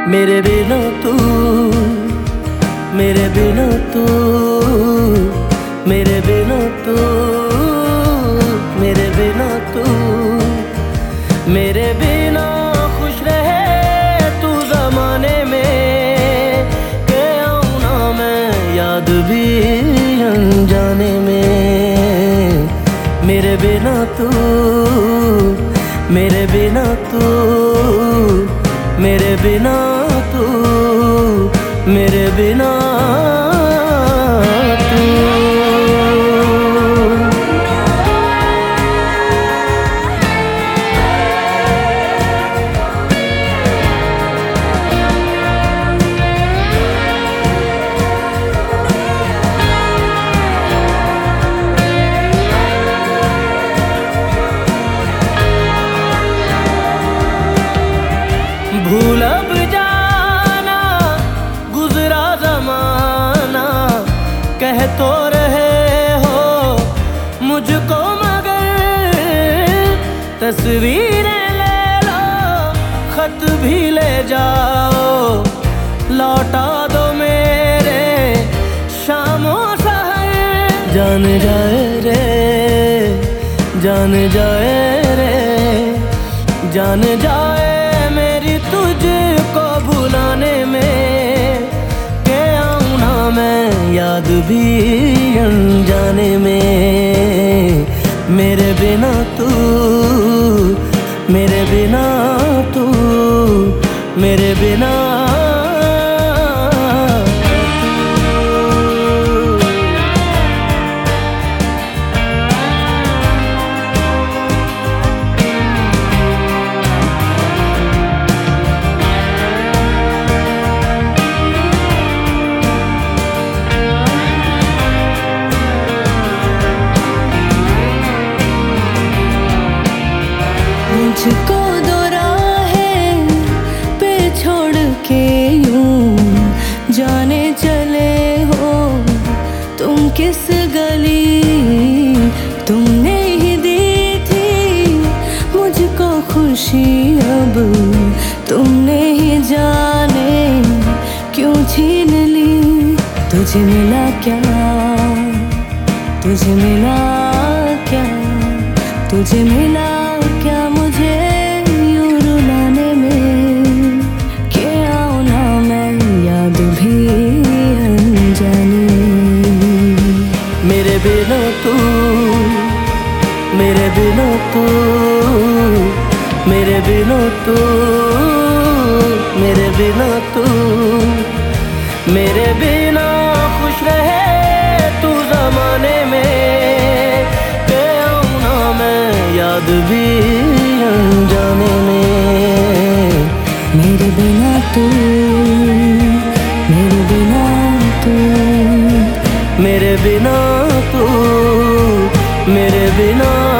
मेरे बिना तू, मेरे बिना तू, मेरे बिना तू, मेरे बिना तू, मेरे बिना खुश रहे तू ज़माने में, के आऊँ ना मैं याद भी अनजाने में। मेरे बिना तू, मेरे बिना तू, मेरे बिना तू, मेरे बिना तू। भूल अब जाना गुजरा ज़माना, कह तो रहे हो मुझको मगर तस्वीरें ले लो, खत भी ले जाओ, लौटा दो मेरे शामों सहर। जान जाए रे, जान जाए रे, जान जाए मेरी तुझको भुलाने में, के आऊँ ना मैं याद भी अनजाने में। मेरे बिना तू, मेरे बिना तू, मेरे बिना मुझको दो राहें पे छोड़ के यूं जाने चले हो तुम किस गली। तुमने ही दी थी मुझको खुशी, अब तुमने ही जाने क्यों छीन ली। तुझे मिला क्या, तुझे मिला क्या, तुझे मिला क्या मुझे यूं रुलाने में, के आऊँ ना मैं याद भी अनजाने। मेरे बिना तू, मेरे बिना तू, मेरे बिना तू, मेरे बिना तू, मेरे बिना खुश रहे तू ज़माने में, के आऊँ ना मैं याद भी अनजाने में। मेरे बिना तू, मेरे बिना तू, मेरे बिना तू, मेरे बिना